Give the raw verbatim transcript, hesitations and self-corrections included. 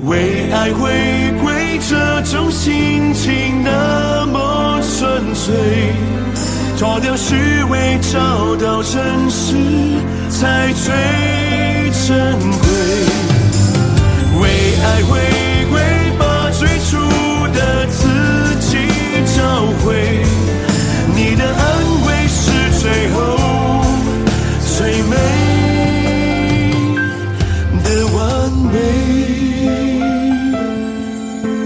为爱回归，这种心情那么纯粹，脱掉虚伪，找到真实，才最珍